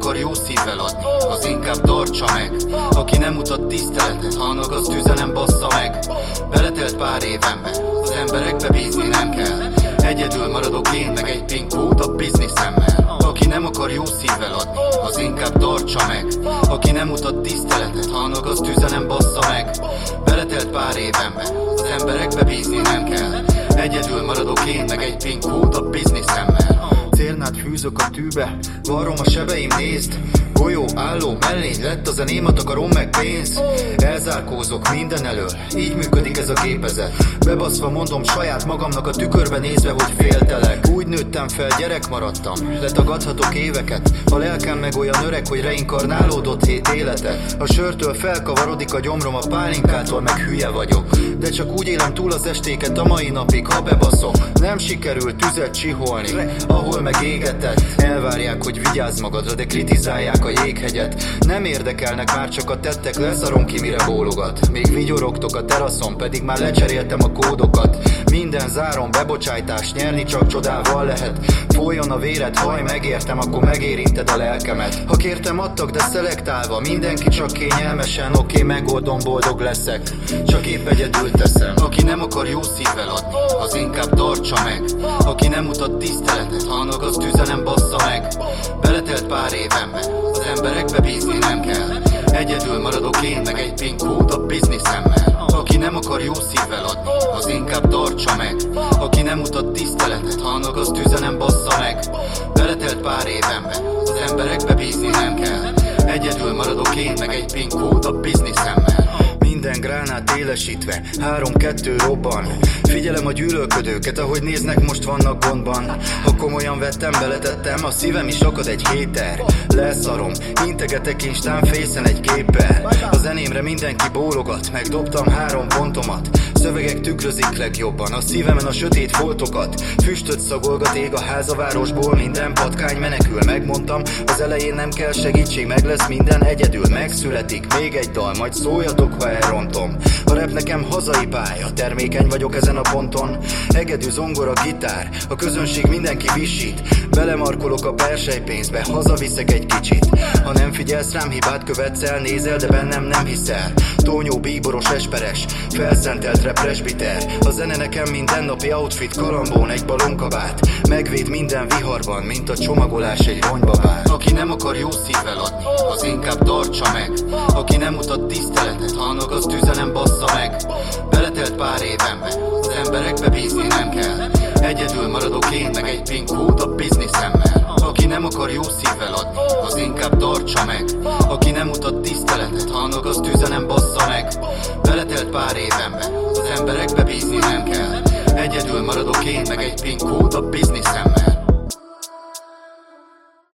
akar jó szívvel adni, az inkább tartsa meg. Aki nem mutat tiszteletet, annak azt üzenem, bassza meg. Beletelt pár évembe, az emberekbe bízni nem kell. Egyedül maradok én, meg egy pink kód a bizniszemmel. Aki nem akar jó szívvel adni, az inkább tartsa meg. Aki nem mutat tiszteletet, annak azt üzenem, bassza meg. Beletelt pár évembe, az emberekbe bízni nem kell. Egyedül maradok én, meg egy pink kód a bizniszemmel. Cérnát fűzök a tűbe, varrom a sebeim, nézd. Golyó, álló, mellény lett a zenémat, akarom meg pénz. Elzárkózok minden elől, így működik ez a gépezet. Bebaszva mondom saját magamnak a tükörbe nézve, hogy féltelek. Úgy nőttem fel, gyerek maradtam, letagadhatok éveket. A lelkem meg olyan öreg, hogy reinkarnálódott 7 életet. A sörtől felkavarodik a gyomrom, a pálinkától meg hülye vagyok. De csak úgy élem túl az estéket a mai napig, ha bebaszok. Nem sikerült tüzet csiholni, ahol meg égetett. Elvárják, hogy vigyázz magadra, de kritizálják a jéghegyet. Nem érdekelnek már csak a tettek, leszarom ki mire bólogat. Még vigyorogtok a teraszon, pedig már lecseréltem a kódokat. Minden záron, bebocsájtás, nyerni csak csodával lehet. Folyjon a véred, haj, megértem, akkor megérinted a lelkemet. Ha kértem, adtak, de szelektálva, mindenki csak kényelmesen. Oké, megoldom, boldog leszek, csak épp egyedül teszem. Aki nem akar jó szívvel adni, az inkább tartsa meg. Aki nem mutat tiszteletet, annak azt üzenem, bassza meg. Beletelt pár évembe, az emberekbe bízni nem kell. Egyedül maradok én, meg egy pink kód a bizniszemmel. Aki nem akar jó szívvel adni, az inkább tartsa meg. Aki nem mutat tiszteletet, annak azt üzenem, bassza meg. Beletelt pár évembe, az emberekbe bízni nem kell. Egyedül maradok én, meg egy pink kód a bizniszemmel. Minden gránát élesítve, 3-2 robban. Figyelem a gyűlölködőket, ahogy néznek, most vannak gondban. Ha komolyan vettem, beletettem, a szívem is akad egy héter. Leszarom, integetek Instán fészen egy képpel. A zenémre mindenki bólogat, megdobtam 3 pontomat. Szövegek tükrözik legjobban a szívemen a sötét foltokat. Füstöt szagolgat ég a ház a városból, minden patkány menekül. Megmondtam, az elején nem kell segítség, meg lesz minden, egyedül megszületik. Még egy dal, majd szóljatok, ha elrontom. A rap nekem hazai pálya, termékeny vagyok ezen a ponton. Hegedű, zongora, gitár, a közönség mindenki visít. Belemarkolok a perselypénzbe, hazaviszek egy kicsit. Ha nem figyelsz rám, hibát követsz el, nézel, de bennem nem hiszel. Tónyó, bíboros, esperes, felszentelt rap presbiter. A zene nekem mindennapi outfit, kalambón egy balonkabát. Megvéd minden viharban, mint a csomagolás egy ronybabát. Aki nem akar jó szívvel adni, az inkább tartsa meg. Aki nem mutat tiszteletet, annak azt üzenem, bassza meg. Beletelt pár évembe, az emberekbe bízni nem kell. Egyedül maradok én, meg egy pink kód a bizniszemmel. Aki nem akar jó szívvel adni, az inkább tartsa meg. Aki nem mutat tiszteletet, annak azt üzenem, bassza meg. Beletelt pár évembe, az emberekbe bízni nem kell. Egyedül maradok én, meg egy pink kód a bizniszemmel.